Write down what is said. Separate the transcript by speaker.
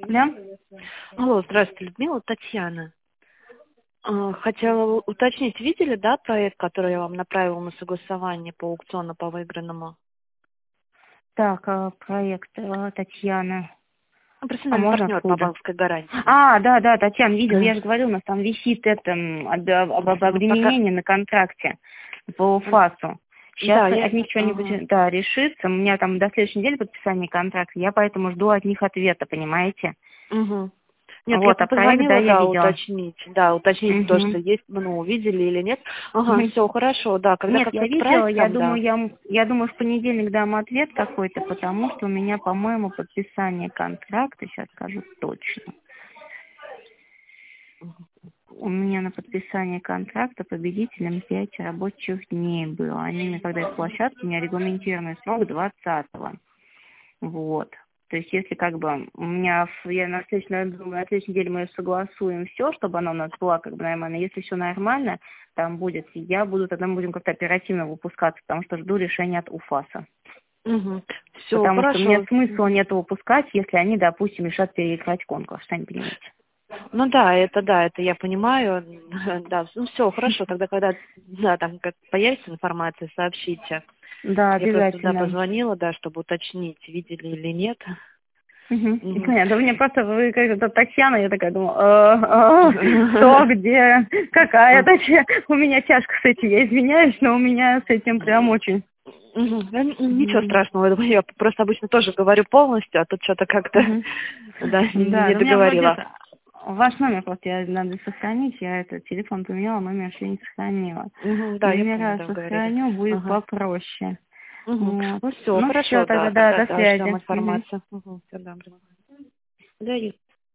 Speaker 1: Да?
Speaker 2: Алло, здравствуйте, Людмила, Татьяна. Хотела уточнить, видели, да, проект, который я вам направила на согласование по аукциону по выигранному?
Speaker 1: Так, проект Татьяна.
Speaker 2: Ну,
Speaker 1: А
Speaker 2: профессиональный
Speaker 1: можно
Speaker 2: партнер по
Speaker 1: откуда?
Speaker 2: банковской гарантии.
Speaker 1: Да, Татьяна, видел, я же говорила, у нас там висит это об
Speaker 2: Ну, пока...
Speaker 1: обременении на контракте по ФАСу. Сейчас
Speaker 2: Да,
Speaker 1: от
Speaker 2: я...
Speaker 1: них
Speaker 2: Ага.
Speaker 1: что-нибудь, решится. У меня там до следующей недели подписание контракта, я поэтому жду от них ответа, понимаете?
Speaker 2: Угу. Нет, я
Speaker 1: Вот, а проект, да,
Speaker 2: позвонила,
Speaker 1: я
Speaker 2: да,
Speaker 1: видела.
Speaker 2: уточнить то, что
Speaker 1: Угу.
Speaker 2: есть, ну, увидели или нет. Ага, все, хорошо, да, когда
Speaker 1: Нет,
Speaker 2: как-то
Speaker 1: я видела,
Speaker 2: отправить
Speaker 1: я
Speaker 2: там,
Speaker 1: думаю,
Speaker 2: да.
Speaker 1: я думаю, в понедельник дам ответ какой-то, потому что у меня, по-моему, подписание контракта, сейчас скажу точно. У меня на подписание контракта победителем 5 рабочих дней было. Они мне, когда из площадки, у меня регламентированный срок 20-го. Вот. То есть, если как бы у меня, я на следующей неделе мы согласуем все, чтобы она у нас была как бы нормально. Если все нормально, там будет, тогда мы будем как-то оперативно выпускаться, потому что жду решения от УФАСа.
Speaker 2: Угу. Все,
Speaker 1: Потому что мне
Speaker 2: хорошо.
Speaker 1: смысла нет выпускать, если они, допустим, решат переиграть конкурс, сами понимаете.
Speaker 2: Ну да, это я понимаю. Да, ну все, хорошо, тогда когда, да, там как появится информация, сообщите.
Speaker 1: Да,
Speaker 2: Я просто, да,
Speaker 1: обязательно.
Speaker 2: позвонила, да, чтобы уточнить, видели или нет.
Speaker 1: Угу.
Speaker 2: Мгм.
Speaker 1: Понятно. Мне просто вы как-то Татьяна, я такая думала, что, где, какая Татьяна. У меня тяжко с этим, я извиняюсь, но у меня с этим прям очень.
Speaker 2: Мгм. Да, ничего
Speaker 1: Мгм.
Speaker 2: страшного, я думаю, я просто обычно тоже говорю полностью, а тут что-то как-то,
Speaker 1: Мгм.
Speaker 2: да,
Speaker 1: Да,
Speaker 2: не
Speaker 1: но у меня вроде
Speaker 2: договорила.
Speaker 1: это, ваш номер просто надо сохранить, я этот телефон поменяла, номер еще не сохранила.
Speaker 2: Мгм, да, я помню,
Speaker 1: Номера
Speaker 2: да, вы говорили.
Speaker 1: сохраню, будет
Speaker 2: Ага.
Speaker 1: попроще.
Speaker 2: Мгм.
Speaker 1: Вот.
Speaker 2: Ну все,
Speaker 1: Ну все,
Speaker 2: хорошо,
Speaker 1: тогда,
Speaker 2: да,
Speaker 1: да,
Speaker 2: тогда,
Speaker 1: до
Speaker 2: да, ждем
Speaker 1: связи. Мгм.
Speaker 2: информацию. Угу, все, добро. Да,